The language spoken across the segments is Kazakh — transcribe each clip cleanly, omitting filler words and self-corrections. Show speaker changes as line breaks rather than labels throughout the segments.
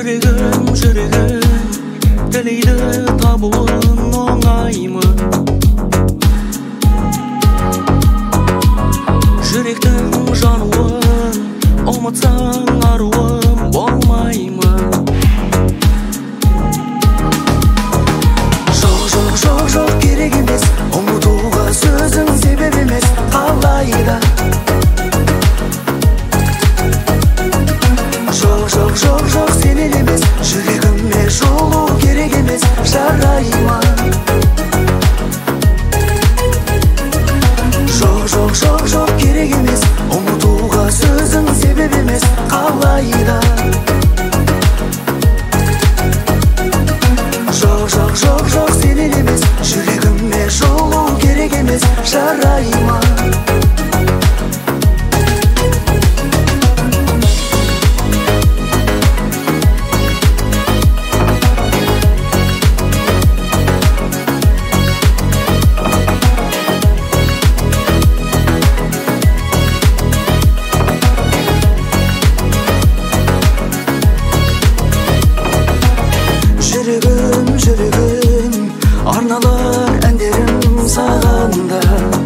жүрегім тілейді табуын оңаймы. Жүректің жануын ұмытсаң аруым болмаймы. Жоқ, керек емес, ұмытуға сөзің себеп емес, қалайда. Жоқ, сенен емес, жүрегіме жолу керек емес, жарайма. Жоқ, керек емес, ұмытуға сөзің себеп емес, қалайда. Жоқ, сенен емес, жүрегіме жолу керек емес, жарайма. Жүрегім, арналар әндерім сағанда.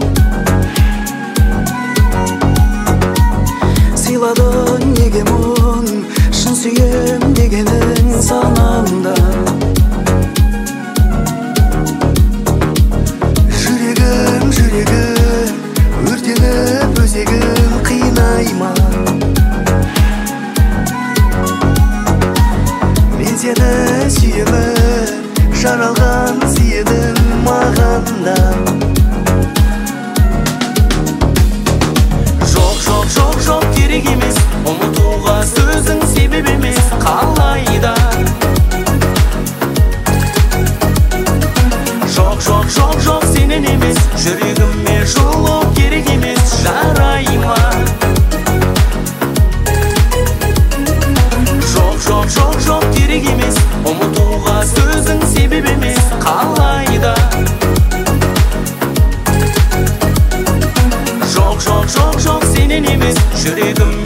Сыйладың неге мұн, шын сүйем дегенің санамда. Жүрегім, өртеніп өзегім қинайма. Мен сені сүйемін, жаралған сүйедің мағанда. Жоқ, керек емес, ұмытуға сөзің себеп емес, қалайда. Жоқ, сенен емес, жүрегіме жолу керек емес, жарайма. Жоқ, керек емес, ұмытуға сөзің себеп емес, қалайда. Жоқ, сенен емес, жүрегім